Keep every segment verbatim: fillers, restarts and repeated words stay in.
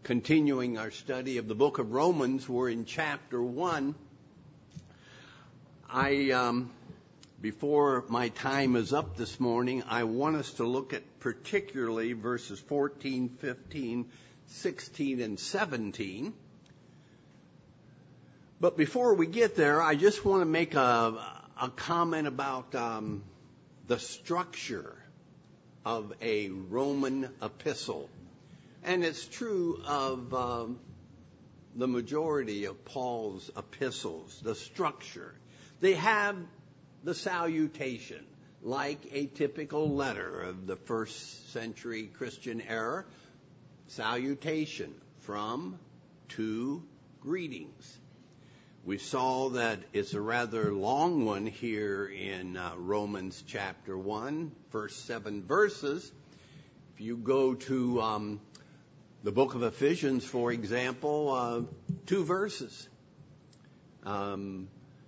continuing our study of the book of Romans. We're in chapter one. I, um, before my time is up this morning, I want us to look at particularly verses fourteen, fifteen, sixteen, and seventeen. But before we get there, I just want to make a, a comment about um, the structure of a Roman epistle. And it's true of um, the majority of Paul's epistles, the structure. They have the salutation, like a typical letter of the first century Christian era. Salutation, from, to, greetings. We saw that it's a rather long one here in uh, Romans chapter one, first seven verses. If you go to um, the book of Ephesians, for example, uh, two verses. Um,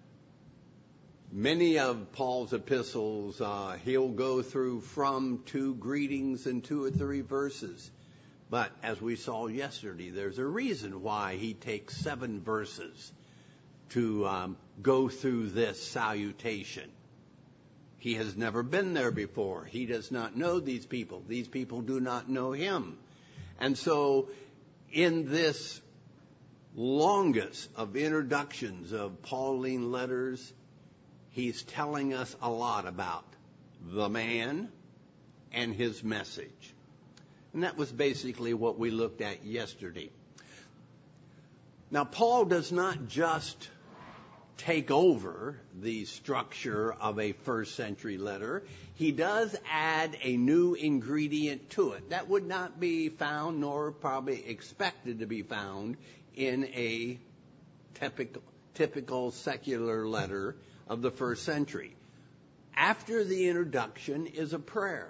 many of Paul's epistles, uh, he'll go through from, to, greetings in two or three verses. But as we saw yesterday, there's a reason why he takes seven verses to um, go through this salutation. He has never been there before. He does not know these people. These people do not know him. And so in this longest of introductions of Pauline letters, he's telling us a lot about the man and his message. And that was basically what we looked at yesterday. Now, Paul does not just take over the structure of a first century letter. He does add a new ingredient to it. That would not be found, nor probably expected to be found, in a typical, typical secular letter of the first century. After the introduction is a prayer.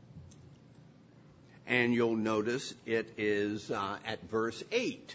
And you'll notice it is uh, at verse eight.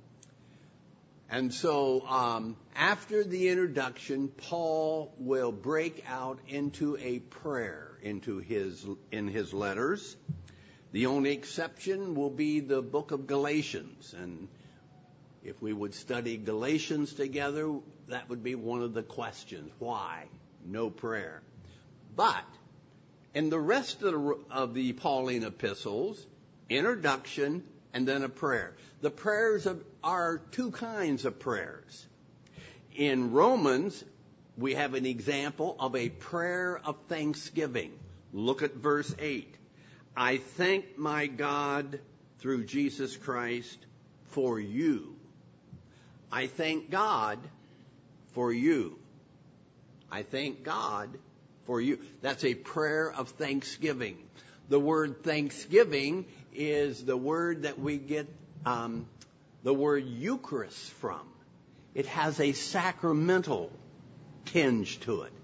And so um, after the introduction, Paul will break out into a prayer into his in his letters. The only exception will be the book of Galatians. And if we would study Galatians together, that would be one of the questions. Why? No prayer. But in the rest of the, of the Pauline epistles, introduction and then a prayer. The prayers of, are two kinds of prayers. In Romans, we have an example of a prayer of thanksgiving. Look at verse eight. I thank my God through Jesus Christ for you. I thank God for you. I thank God for you. That's a prayer of thanksgiving. The word thanksgiving is the word that we get um, the word Eucharist from. It has a sacramental tinge to it.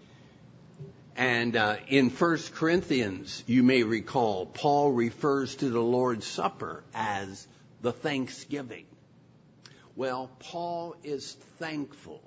And uh, in First Corinthians, you may recall, Paul refers to the Lord's Supper as the thanksgiving. Well, Paul is thankful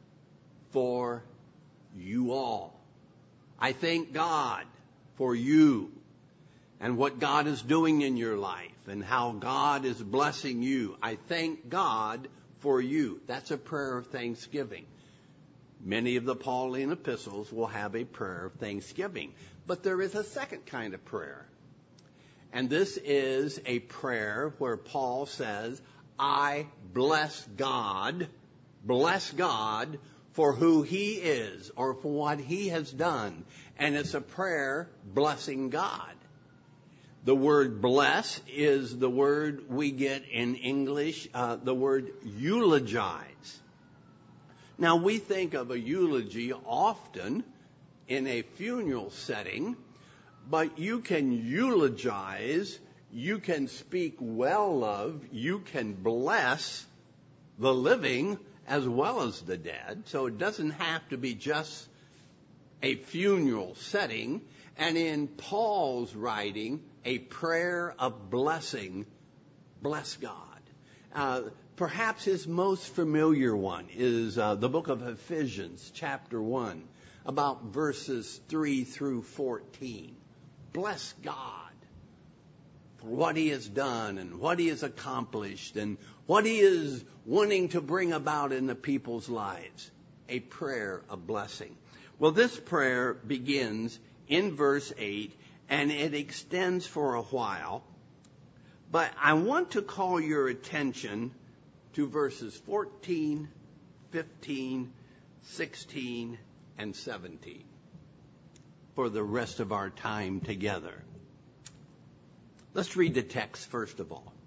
for you all. I thank God for you and what God is doing in your life and how God is blessing you. I thank God for you. That's a prayer of thanksgiving. Many of the Pauline epistles will have a prayer of thanksgiving. But there is a second kind of prayer. And this is a prayer where Paul says, I bless God, bless God for who he is or for what he has done. And it's a prayer blessing God. The word bless is the word we get in English, uh, the word eulogize. Now, we think of a eulogy often in a funeral setting, but you can eulogize, you can speak well of, you can bless the living as well as the dead. So it doesn't have to be just a funeral setting. And in Paul's writing, a prayer of blessing, bless God. Uh, perhaps his most familiar one is uh, the book of Ephesians, chapter one, about verses three through fourteen. Bless God for what he has done and what he has accomplished and what he is wanting to bring about in the people's lives. A prayer of blessing. Well, this prayer begins in verse eight, and it extends for a while. But I want to call your attention to verses fourteen, fifteen, sixteen, and seventeen for the rest of our time together. Let's read the text first of all.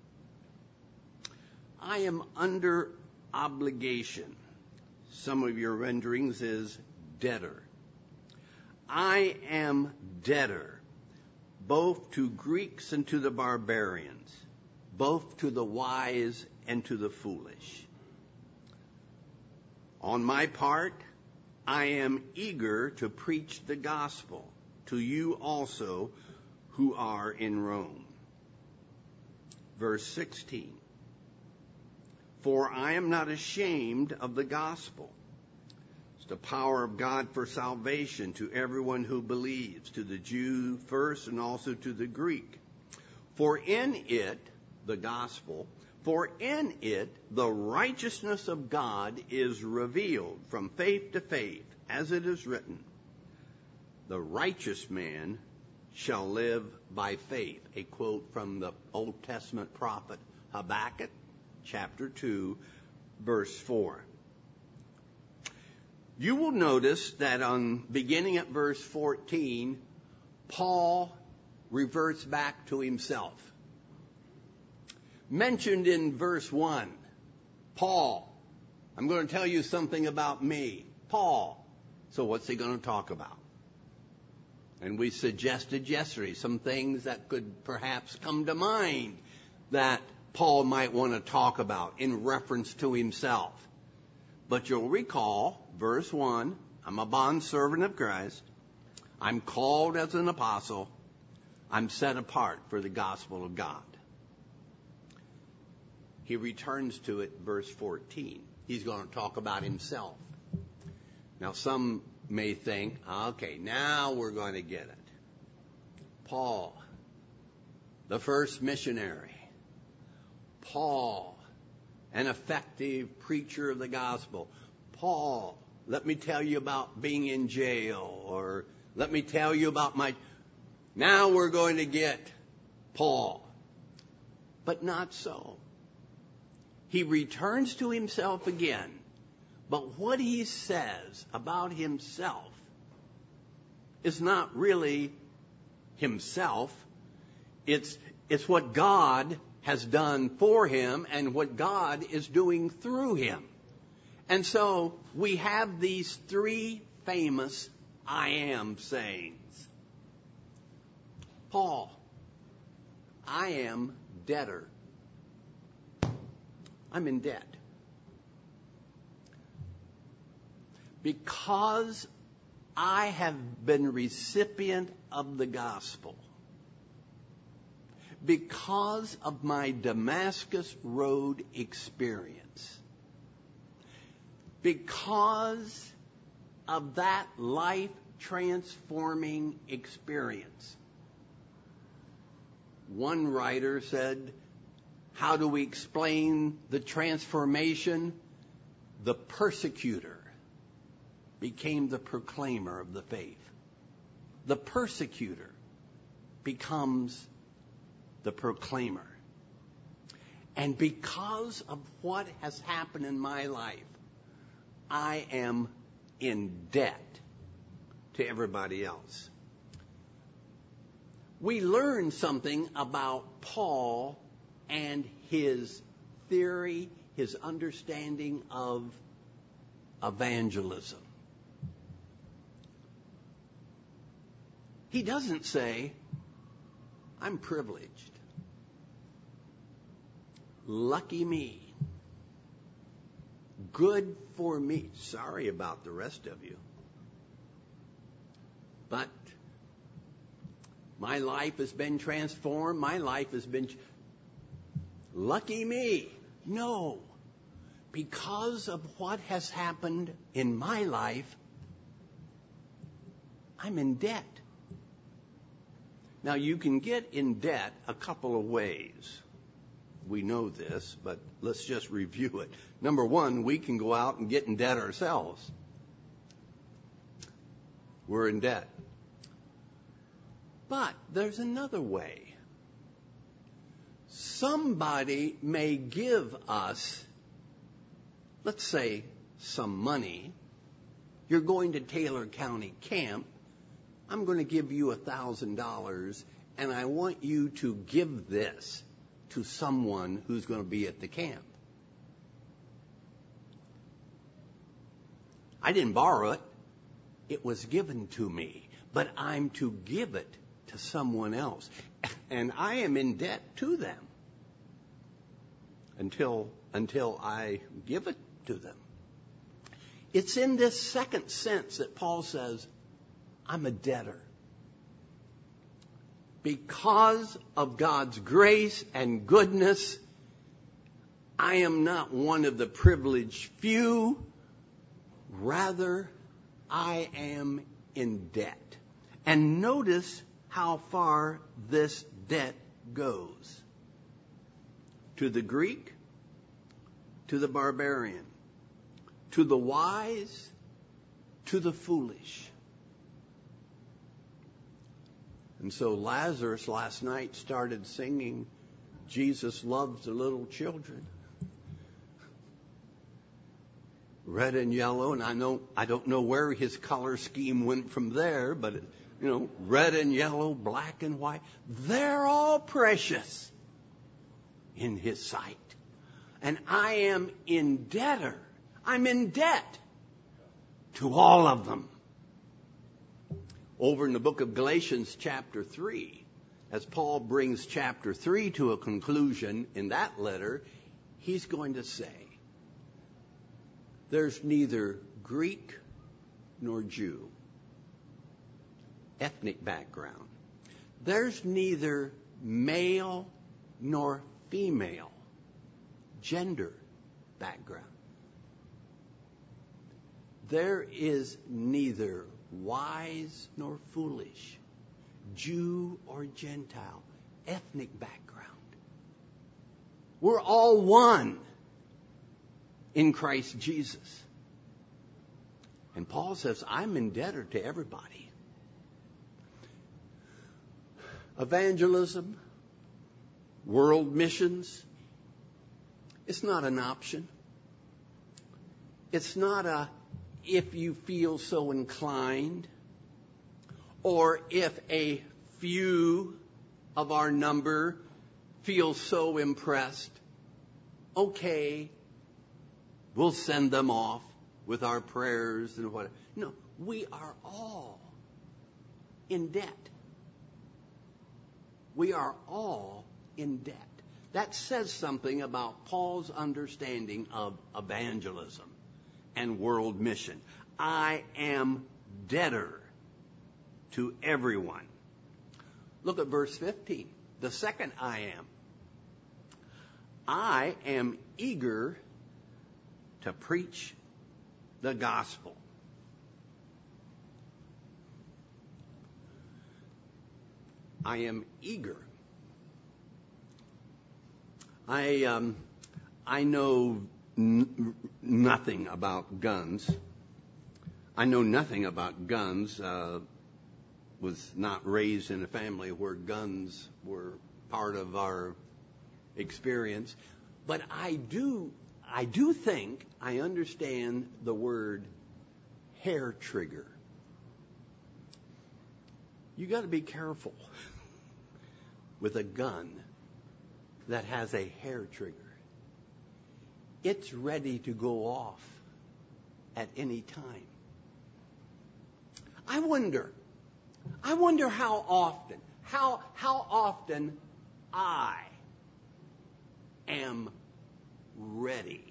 I am under obligation. Some of your renderings is debtor. I am debtor, both to Greeks and to the barbarians, both to the wise and to the foolish. On my part, I am eager to preach the gospel to you also who are in Rome. Verse sixteen. For I am not ashamed of the gospel. It's the power of God for salvation to everyone who believes, to the Jew first and also to the Greek. For in it, the gospel, for in it the righteousness of God is revealed from faith to faith, as it is written, the righteous man shall live by faith. A quote from the Old Testament prophet Habakkuk, chapter two, verse four. You will notice that on beginning at verse fourteen, Paul reverts back to himself. Mentioned in verse one, Paul, I'm going to tell you something about me. Paul. So what's he going to talk about? And we suggested yesterday some things that could perhaps come to mind that Paul might want to talk about in reference to himself. But you'll recall, verse one, I'm a bondservant of Christ. I'm called as an apostle. I'm set apart for the gospel of God. He returns to it, verse fourteen. He's going to talk about himself. Now, some may think, okay, now we're going to get it. Paul, the first missionary. Paul, an effective preacher of the gospel. Paul, let me tell you about being in jail, or let me tell you about my... Now we're going to get Paul. But not so. He returns to himself again. But what he says about himself is not really himself. It's, it's what God has done for him and what God is doing through him. And so we have these three famous I am sayings. Paul, I am debtor. I'm in debt. Because I have been recipient of the gospel. Because of my Damascus Road experience. Because of that life-transforming experience. One writer said, how do we explain the transformation? The persecutor became the proclaimer of the faith. The persecutor becomes the proclaimer. And because of what has happened in my life, I am in debt to everybody else. We learn something about Paul and his theory, his understanding of evangelism. He doesn't say, I'm privileged. Lucky me. Good for me. Sorry about the rest of you. But my life has been transformed. My life has been... Lucky me. No. Because of what has happened in my life, I'm in debt. Now, you can get in debt a couple of ways. We know this, but let's just review it. Number one, we can go out and get in debt ourselves. We're in debt. But there's another way. Somebody may give us, let's say, some money. You're going to Taylor County Camp. I'm going to give you a thousand dollars, and I want you to give this to someone who's going to be at the camp. I didn't borrow it. It was given to me, but I'm to give it to someone else. And I am in debt to them until, until I give it to them. It's in this second sense that Paul says, I'm a debtor. Because of God's grace and goodness, I am not one of the privileged few. Rather, I am in debt. And notice how far this debt goes. To the Greek, to the barbarian, to the wise, to the foolish. And so Lazarus last night started singing, Jesus loves the little children. Red and yellow, and I know I don't know where his color scheme went from there, but you know, red and yellow, black and white, they're all precious in his sight. And I am in debtor. I'm in debt to all of them. Over in the book of Galatians chapter three, as Paul brings chapter three to a conclusion in that letter, he's going to say, there's neither Greek nor Jew, ethnic background. There's neither male nor female, gender background. There is neither wise nor foolish, Jew or Gentile, ethnic background. We're all one in Christ Jesus. And Paul says, I'm indebted to everybody. Evangelism, world missions, it's not an option. It's not a if you feel so inclined, or if a few of our number feel so impressed, okay, we'll send them off with our prayers and whatever. No, we are all in debt. We are all in debt. That says something about Paul's understanding of evangelism and world mission. I am debtor to everyone. Look at verse fifteen. The second I am. I am eager to preach the gospel. I am eager. I um, I know n- nothing about guns. I know nothing about guns. Uh, was not raised in a family where guns were part of our experience, but I do I do think I understand the word hair trigger. You got to be careful with a gun that has a hair trigger. It's ready to go off at any time. I wonder, I wonder how often, how, how often I am ready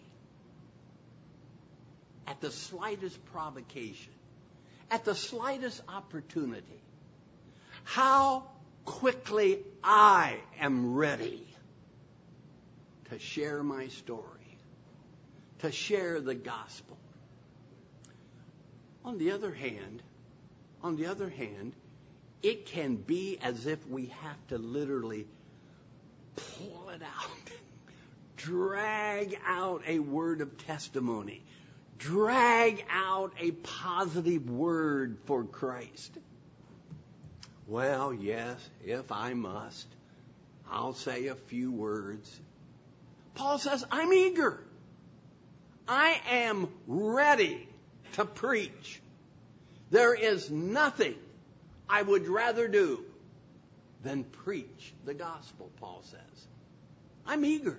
at the slightest provocation, at the slightest opportunity. How quickly I am ready to share my story, to share the gospel. On the other hand, on the other hand, it can be as if we have to literally pull it out, drag out a word of testimony, drag out a positive word for Christ. Well, yes, if I must, I'll say a few words. Paul says, I'm eager. I am ready to preach. There is nothing I would rather do than preach the gospel, Paul says. I'm eager.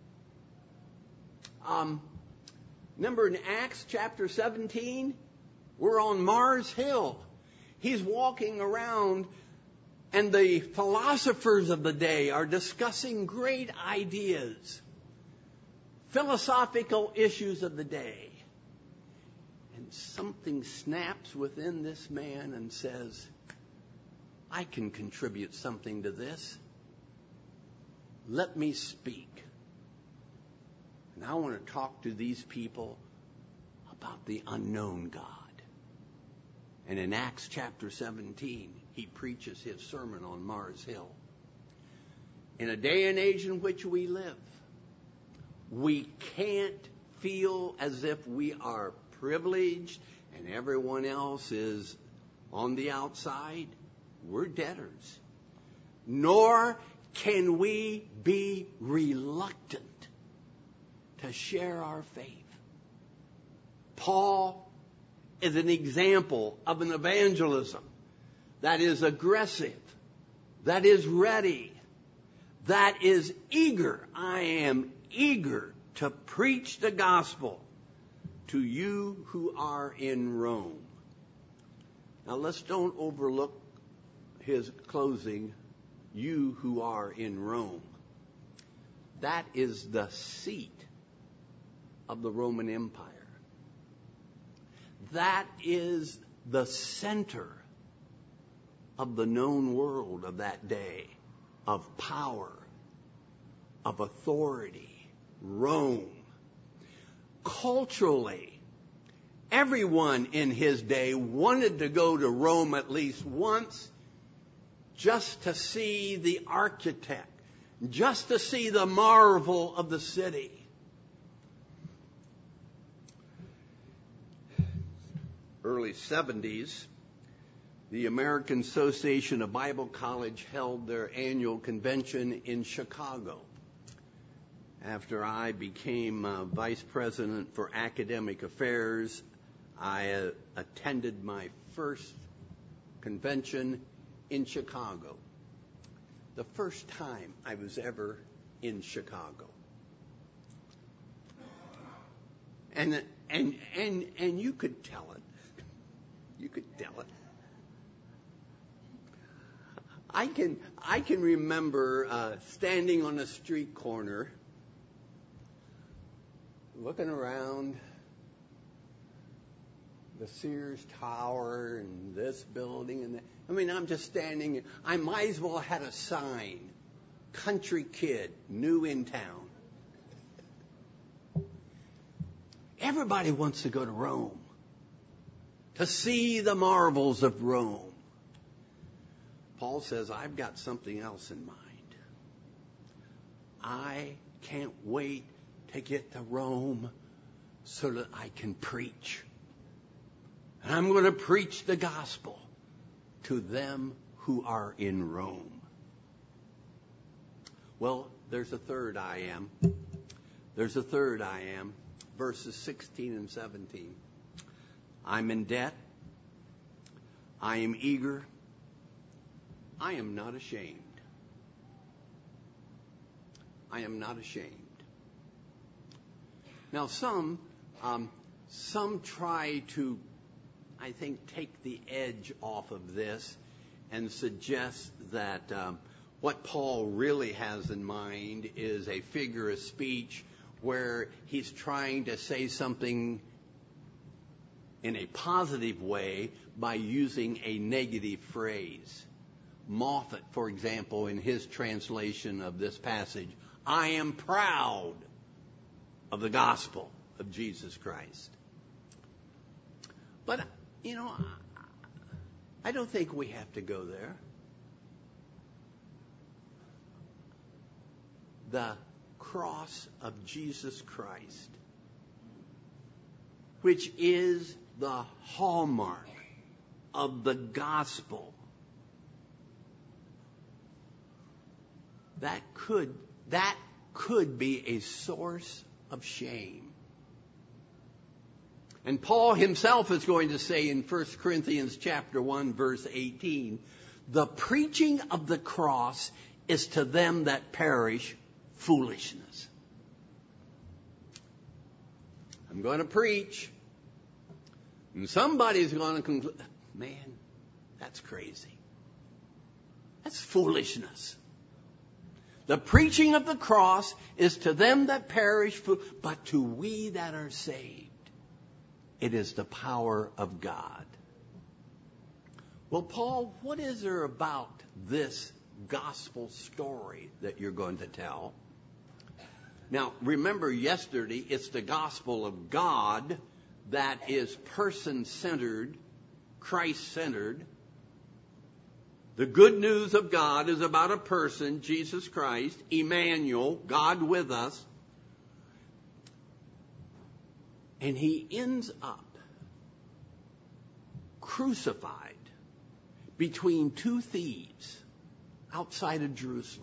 Um, remember in Acts chapter seventeen, we're on Mars Hill. He's walking around, and the philosophers of the day are discussing great ideas, philosophical issues of the day. And something snaps within this man and says, I can contribute something to this. Let me speak. And I want to talk to these people about the unknown God. And in Acts chapter seventeen, he preaches his sermon on Mars Hill. In a day and age in which we live, we can't feel as if we are privileged and everyone else is on the outside. We're debtors. Nor can we be reluctant to share our faith. Paul is an example of an evangelism that is aggressive, that is ready, that is eager. I am eager to preach the gospel to you who are in Rome. Now let's don't overlook his closing, you who are in Rome. That is the seat of the Roman Empire. That is the center of the known world of that day, of power, of authority. Rome. Culturally, everyone in his day wanted to go to Rome at least once just to see the architect, just to see the marvel of the city. Early seventies, the American Association of Bible College held their annual convention in Chicago. After I became uh, vice president for academic affairs, I uh, attended my first convention in Chicago. The first time I was ever in Chicago. And and and and you could tell it. You could tell it. I can I can remember uh, standing on a street corner, looking around the Sears Tower and this building and that. I mean, I'm just standing. I might as well had a sign, country kid, new in town. Everybody wants to go to Rome, to see the marvels of Rome. Paul says, I've got something else in mind. I can't wait to get to Rome so that I can preach. And I'm going to preach the gospel to them who are in Rome. Well, there's a third I am. There's a third I am. Verses sixteen and seventeen. I'm in debt. I am eager. I am not ashamed. I am not ashamed. Now, some, um, some try to, I think, take the edge off of this and suggest that um, what Paul really has in mind is a figure of speech where he's trying to say something in a positive way by using a negative phrase. Moffat, for example, in his translation of this passage, I am proud of the gospel of Jesus Christ. But, you know, I don't think we have to go there. The cross of Jesus Christ, which is the hallmark of the gospel, that could that could be a source of shame. And Paul himself is going to say in First Corinthians chapter one, verse eighteen, the preaching of the cross is to them that perish foolishness. I'm going to preach, and somebody's going to conclude, man, that's crazy. That's foolishness. The preaching of the cross is to them that perish, but to we that are saved, it is the power of God. Well, Paul, what is there about this gospel story that you're going to tell? Now, remember yesterday, it's the gospel of God that is person-centered, Christ-centered. The good news of God is about a person, Jesus Christ, Emmanuel, God with us. And he ends up crucified between two thieves outside of Jerusalem.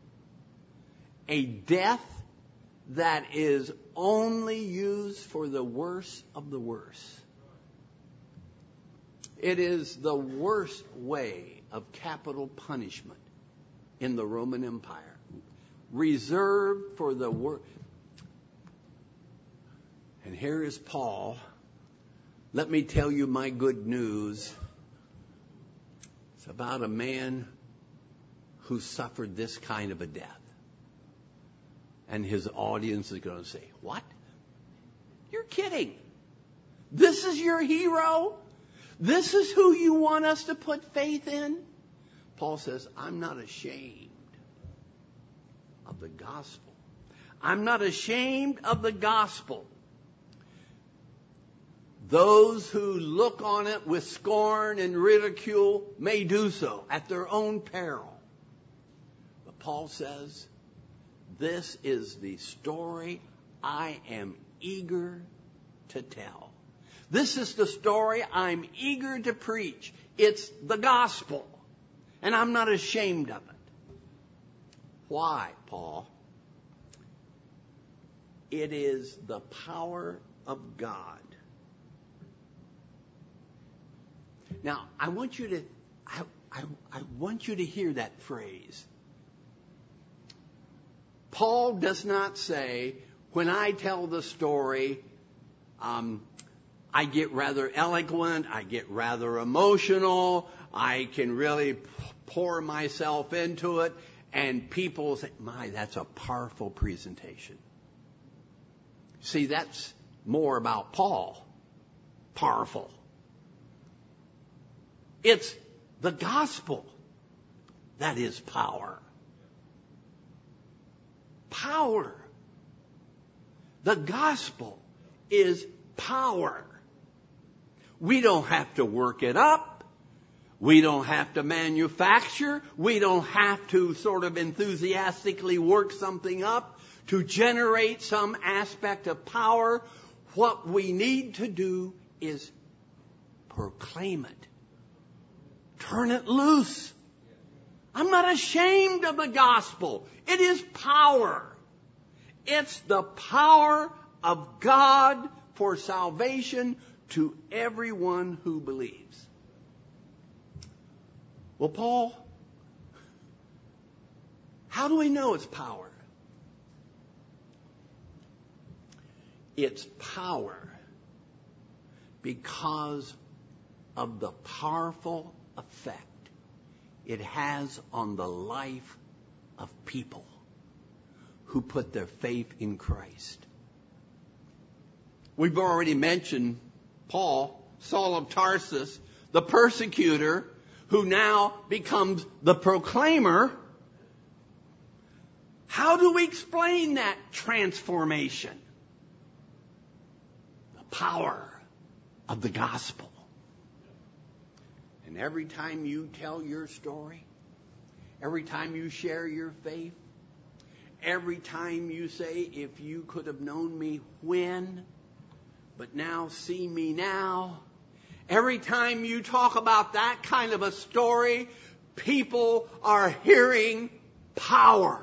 A death that is only used for the worst of the worst. It is the worst way of capital punishment in the Roman Empire, reserved for the worst. And here is Paul. Let me tell you my good news. It's about a man who suffered this kind of a death. And his audience is going to say, what? You're kidding. This is your hero? This is who you want us to put faith in? Paul says, I'm not ashamed of the gospel. I'm not ashamed of the gospel. Those who look on it with scorn and ridicule may do so at their own peril. But Paul says, this is the story I am eager to tell. This is the story I'm eager to preach. It's the gospel. And I'm not ashamed of it. Why, Paul? It is the power of God. Now, I want you to, I, I, I want you to hear that phrase. Paul does not say, when I tell the story, um, I get rather eloquent, I get rather emotional, I can really pour myself into it, and people say, my, that's a powerful presentation. See, that's more about Paul. Powerful. It's the gospel that is power. Power. The gospel is power. We don't have to work it up. We don't have to manufacture. We don't have to sort of enthusiastically work something up to generate some aspect of power. What we need to do is proclaim it. Turn it loose. I'm not ashamed of the gospel. It is power. It's the power of God for salvation to everyone who believes. Well, Paul, how do we know it's power? It's power because of the powerful effect it has on the life of people who put their faith in Christ. We've already mentioned Paul, Saul of Tarsus, the persecutor, who now becomes the proclaimer. How do we explain that transformation? The power of the gospel. And every time you tell your story, every time you share your faith, every time you say, if you could have known me when, but now see me now, every time you talk about that kind of a story, people are hearing power.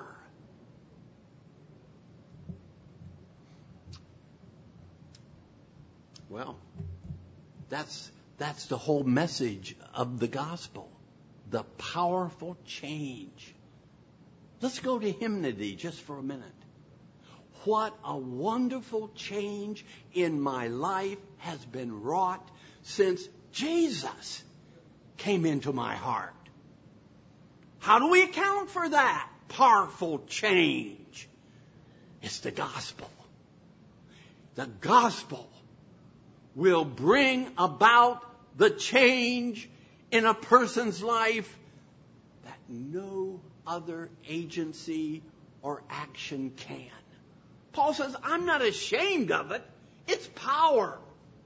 Well, that's that's the whole message of the gospel, the powerful change. Let's go to hymnody just for a minute. What a wonderful change in my life has been wrought since Jesus came into my heart. How do we account for that powerful change? It's the gospel. The gospel will bring about the change in a person's life that no other agency or action can. Paul says, I'm not ashamed of it. It's power.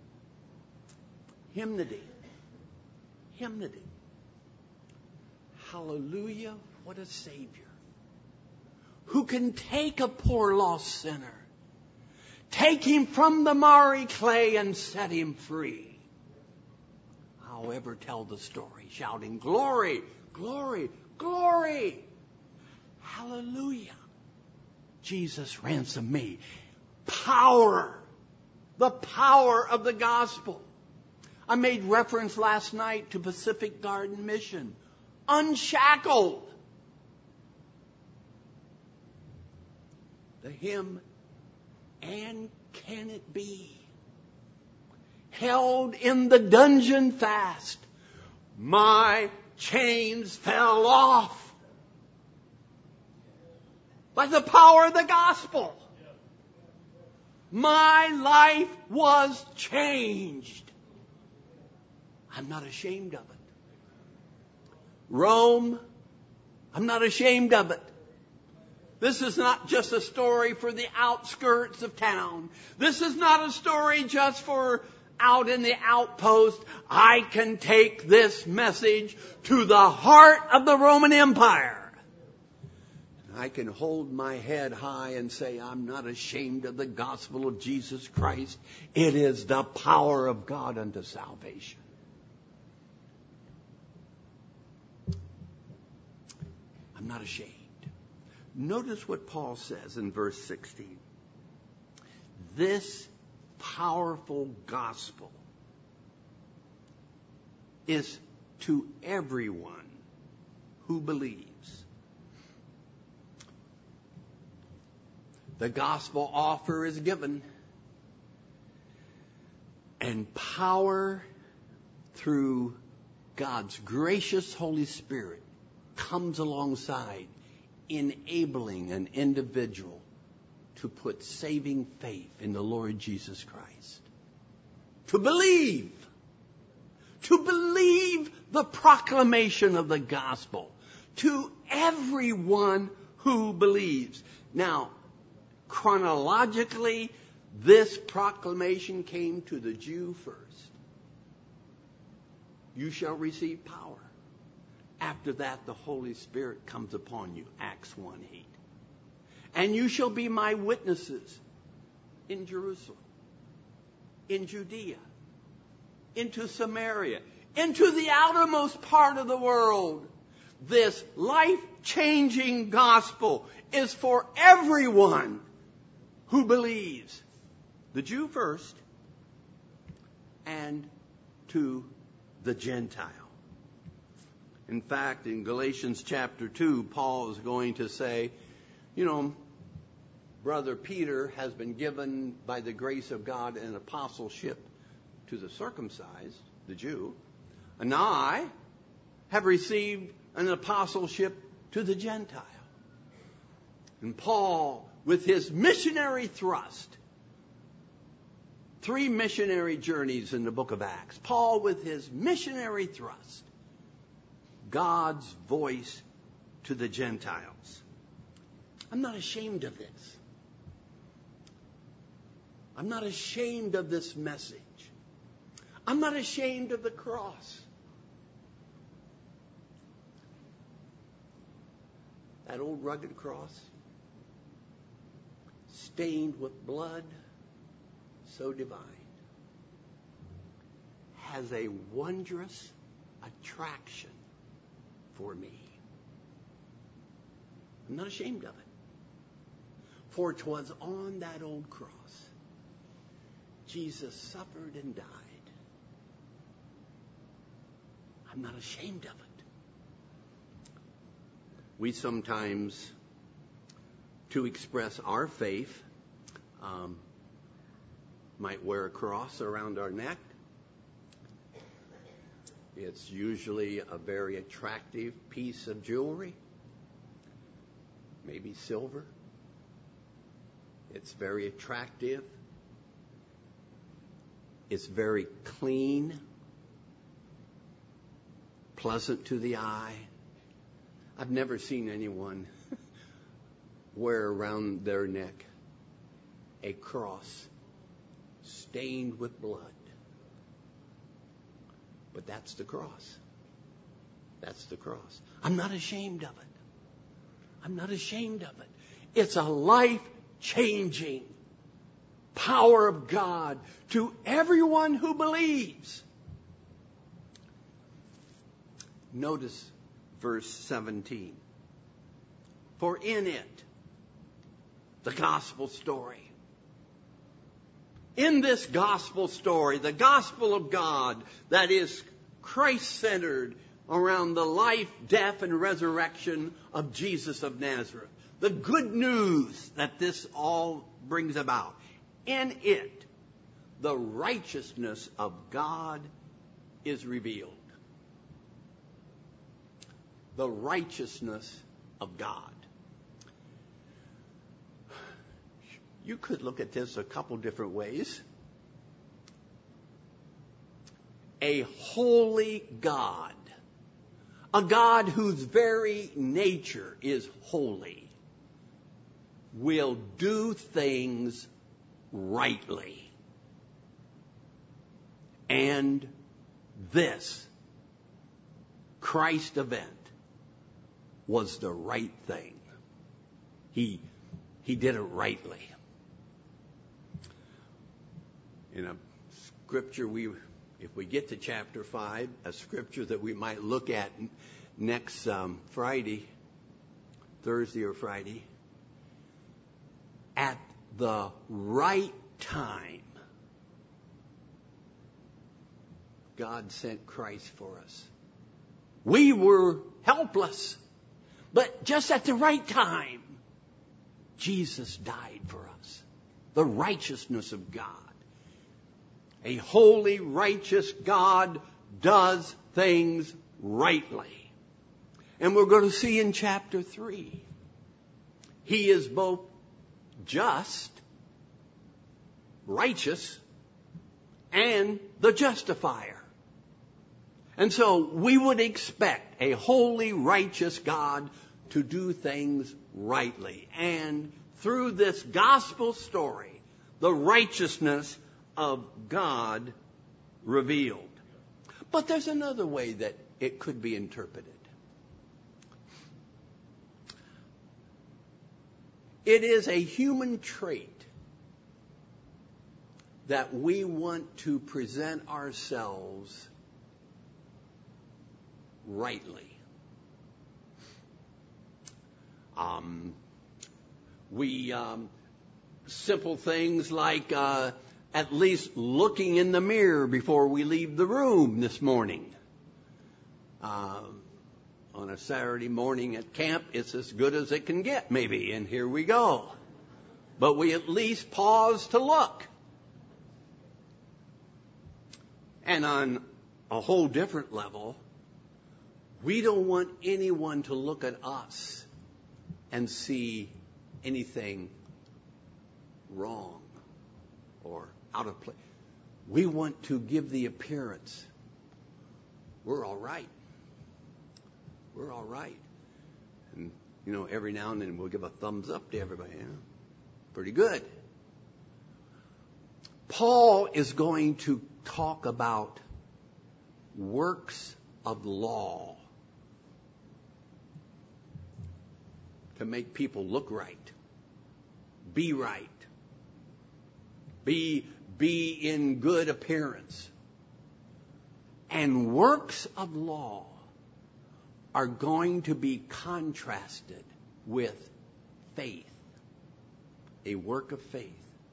Hymnody. Hymnody. Hallelujah, what a Savior. Who can take a poor lost sinner, take him from the miry clay and set him free. I'll ever tell the story, shouting, glory, glory, glory. Hallelujah. Jesus ransomed me. Power. The power of the gospel. I made reference last night to Pacific Garden Mission. Unshackled. The hymn, and can it be? Held in the dungeon fast, my chains fell off. By the power of the gospel. My life was changed. I'm not ashamed of it. Rome, I'm not ashamed of it. This is not just a story for the outskirts of town. This is not a story just for out in the outpost. I can take this message to the heart of the Roman Empire. I can hold my head high and say, I'm not ashamed of the gospel of Jesus Christ. It is the power of God unto salvation. I'm not ashamed. Notice what Paul says in verse sixteen. This powerful gospel is to everyone who believes. The gospel offer is given, and power through God's gracious Holy Spirit comes alongside, enabling an individual to put saving faith in the Lord Jesus Christ. To believe. To believe the proclamation of the gospel to everyone who believes. Now, chronologically, this proclamation came to the Jew first. You shall receive power. After that, the Holy Spirit comes upon you. Acts one eight. And you shall be my witnesses in Jerusalem, in Judea, into Samaria, into the outermost part of the world. This life-changing gospel is for everyone who believes. The Jew first, and to the Gentile. In fact, in Galatians chapter two, Paul is going to say, you know, Brother Peter has been given by the grace of God an apostleship to the circumcised, the Jew, and I have received an apostleship to the Gentile. And Paul, with his missionary thrust, three missionary journeys in the book of Acts, Paul with his missionary thrust, God's voice to the Gentiles. I'm not ashamed of this. I'm not ashamed of this message. I'm not ashamed of the cross. that old rugged cross, stained with blood, so divine, has a wondrous attraction for me. I'm not ashamed of it. For 'twas on that old cross Jesus suffered and died. I'm not ashamed of it. We sometimes, to express our faith, um, might wear a cross around our neck. It's usually a very attractive piece of jewelry, maybe silver. It's very attractive. It's very clean, pleasant to the eye. I've never seen anyone wear around their neck a cross stained with blood. But that's the cross. That's the cross. I'm not ashamed of it. I'm not ashamed of it. It's a life-changing power of God to everyone who believes. Notice verse seventeen. For in it, the gospel story, in this gospel story, the gospel of God that is Christ-centered around the life, death, and resurrection of Jesus of Nazareth, the good news that this all brings about, in it, the righteousness of God is revealed. The righteousness of God. You could look at this a couple different ways. A holy God, a God whose very nature is holy, will do things rightly. And this Christ event was the right thing. He, he did it rightly. In a scripture, we, if we get to chapter five, a scripture that we might look at next um, Friday, Thursday or Friday, at the right time, God sent Christ for us. We were helpless, but just at the right time, Jesus died for us. The righteousness of God. A holy, righteous God does things rightly. And we're going to see in chapter three, He is both just, righteous, and the justifier. And so we would expect a holy, righteous God to do things rightly. And through this gospel story, the righteousness of God revealed. But there's another way that it could be interpreted. It is a human trait that we want to present ourselves rightly. Um, we, um, simple things like uh, at least looking in the mirror before we leave the room this morning. Uh, on a Saturday morning at camp, it's as good as it can get, maybe, and here we go. But we at least pause to look. And on a whole different level, we don't want anyone to look at us and see anything wrong or out of place. We want to give the appearance, we're all right. We're all right. And, you know, every now and then we'll give a thumbs up to everybody. You know? Pretty good. Paul is going to talk about works of law. to make people look right, be right, be, be in good appearance. And works of law are going to be contrasted with faith, a work of faith.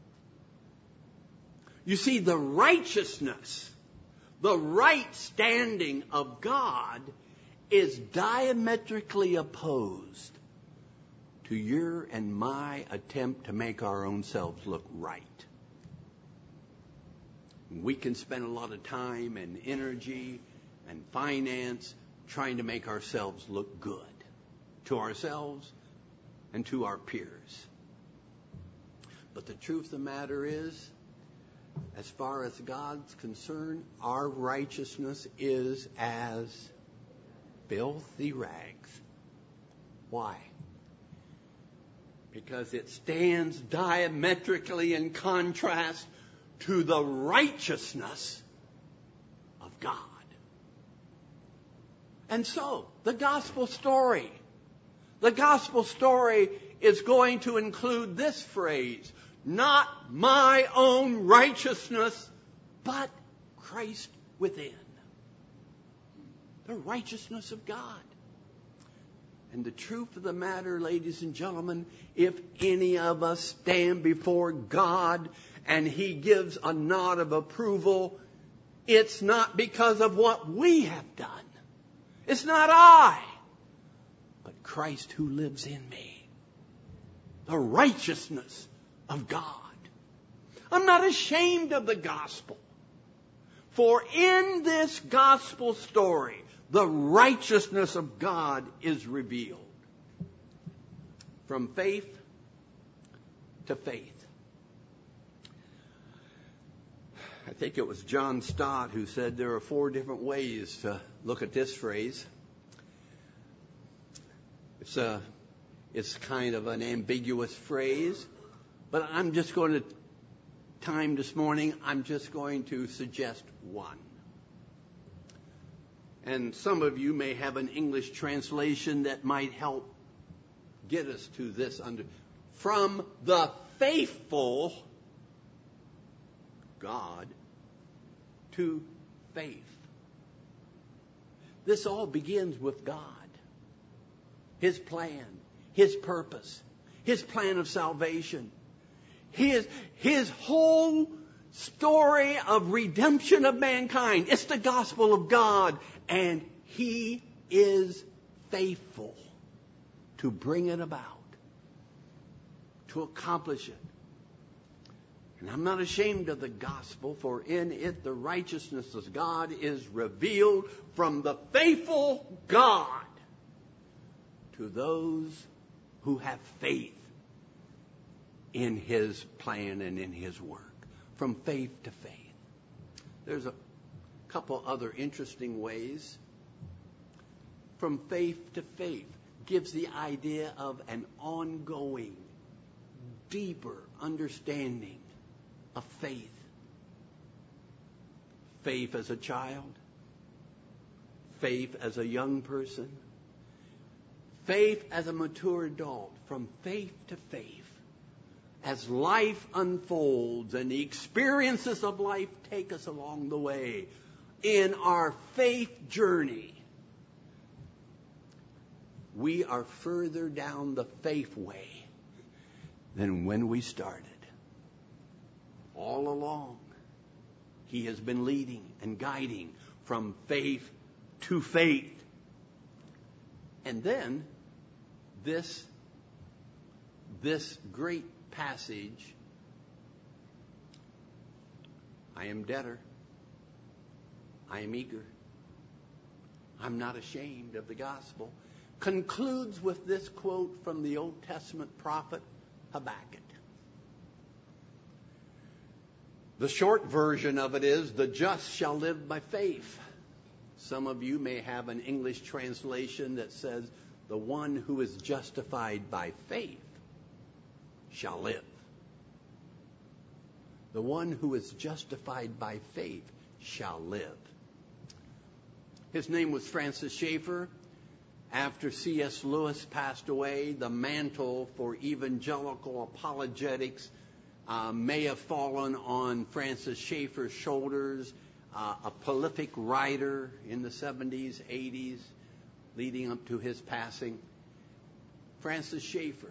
You see, the righteousness, the right standing of God is diametrically opposed to your and my attempt to make our own selves look right. We can spend a lot of time and energy and finance trying to make ourselves look good to ourselves and to our peers. But the truth of the matter is, as far as God's concerned, our righteousness is as filthy rags. Why? Because it stands diametrically in contrast to the righteousness of God. And so, the gospel story, the gospel story is going to include this phrase, not my own righteousness, but Christ within. The righteousness of God. And the truth of the matter, ladies and gentlemen, if any of us stand before God and He gives a nod of approval, it's not because of what we have done. It's not I, but Christ who lives in me. The righteousness of God. I'm not ashamed of the gospel. For in this gospel story, the righteousness of God is revealed. From faith to faith. I think it was John Stott who said there are four different ways to look at this phrase. It's a, it's kind of an ambiguous phrase, but I'm just going to, time this morning, I'm just going to suggest one. And some of you may have an English translation that might help get us to this under. From the faithful God to faith. This all begins with God. His plan, His purpose, His plan of salvation. His, his whole story of redemption of mankind. It's the gospel of God. And He is faithful to bring it about, to accomplish it. And I'm not ashamed of the gospel, for in it the righteousness of God is revealed from the faithful God to those who have faith in His plan and in His work. From faith to faith. There's a couple other interesting ways. From faith to faith gives the idea of an ongoing, deeper understanding of faith. Faith as a child. Faith as a young person. Faith as a mature adult. From faith to faith. As life unfolds and the experiences of life take us along the way in our faith journey, we are further down the faith way than when we started. All along, He has been leading and guiding from faith to faith. And then this, this great passage, I am debtor, I am eager, I'm not ashamed of the gospel, concludes with this quote from the Old Testament prophet Habakkuk. The short version of it is, the just shall live by faith. Some of you may have an English translation that says, the one who is justified by faith shall live. The one who is justified by faith shall live. His name was Francis Schaeffer. After C S Lewis passed away, the mantle for evangelical apologetics uh, may have fallen on Francis Schaeffer's shoulders, uh, a prolific writer in the seventies, eighties, leading up to his passing. Francis Schaeffer.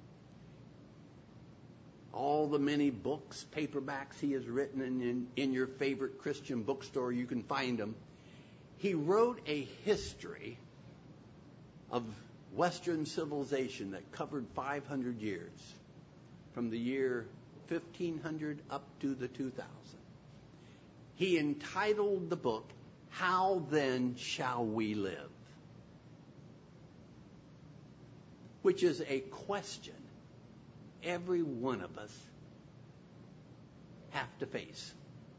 All the many books, paperbacks he has written, and in, in your favorite Christian bookstore you can find them. He wrote a history of Western civilization that covered five hundred years, from the year fifteen hundred up to the two thousand. He entitled the book, How Then Shall We Live? Which is a question every one of us have to face.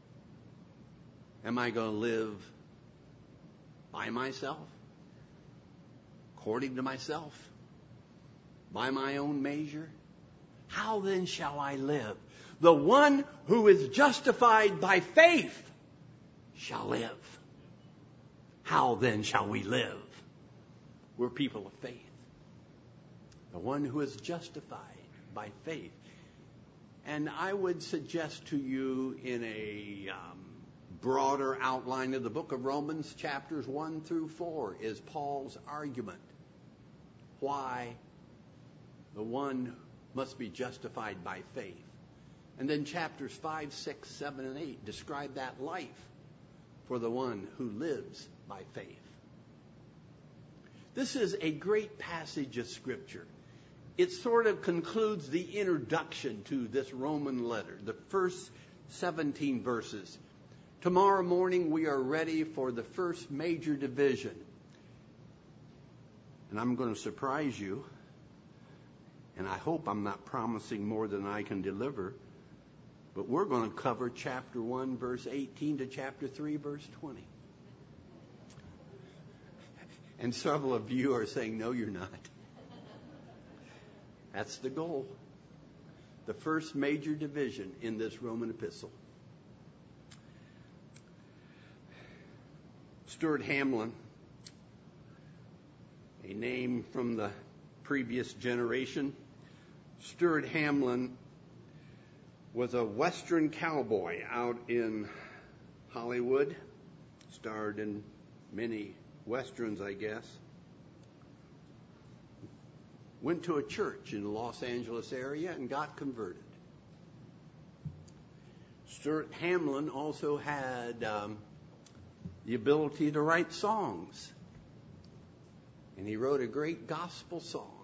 Am I going to live by myself? According to myself? By my own measure? How then shall I live? The one who is justified by faith shall live. How then shall we live? We're people of faith. The one who is justified by faith. And I would suggest to you in a um, broader outline of the book of Romans, chapters one through four, is Paul's argument. Why the one must be justified by faith. And then chapters five, six, seven, and eight describe that life for the one who lives by faith. This is a great passage of Scripture. It sort of concludes the introduction to this Roman letter, the first seventeen verses. Tomorrow morning we are ready for the first major division. And I'm going to surprise you, and I hope I'm not promising more than I can deliver, but we're going to cover chapter one, verse eighteen to chapter three, verse twenty. And several of you are saying, no, you're not. That's the goal. The first major division in this Roman epistle. Stuart Hamlin, a name from the previous generation. Stuart Hamlin was a Western cowboy out in Hollywood, starred in many Westerns, I guess. Went to a church in the Los Angeles area and got converted. Stuart Hamlin also had um, the ability to write songs. And he wrote a great gospel song.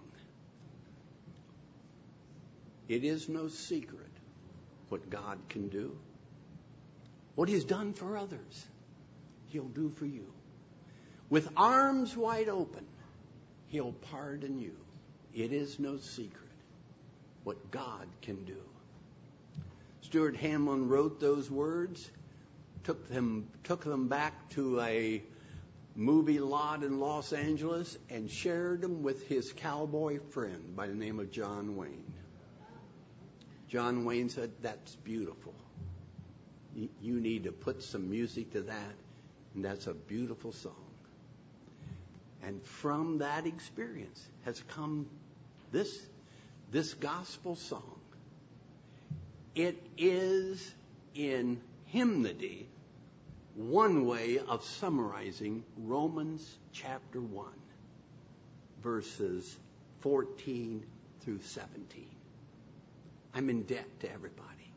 It is no secret what God can do. What He's done for others, He'll do for you. With arms wide open, He'll pardon you. It is no secret what God can do. Stuart Hamlin wrote those words, took them, took them back to a movie lot in Los Angeles, and shared them with his cowboy friend by the name of John Wayne. John Wayne said, that's beautiful. You need to put some music to that, and that's a beautiful song. And from that experience has come this, this gospel song. It is in hymnody one way of summarizing Romans chapter one, verses fourteen through seventeen. I'm in debt to everybody.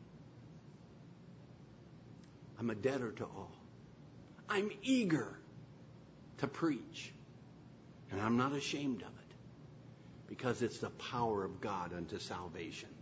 I'm a debtor to all. I'm eager to preach. And I'm not ashamed of it, because it's the power of God unto salvation.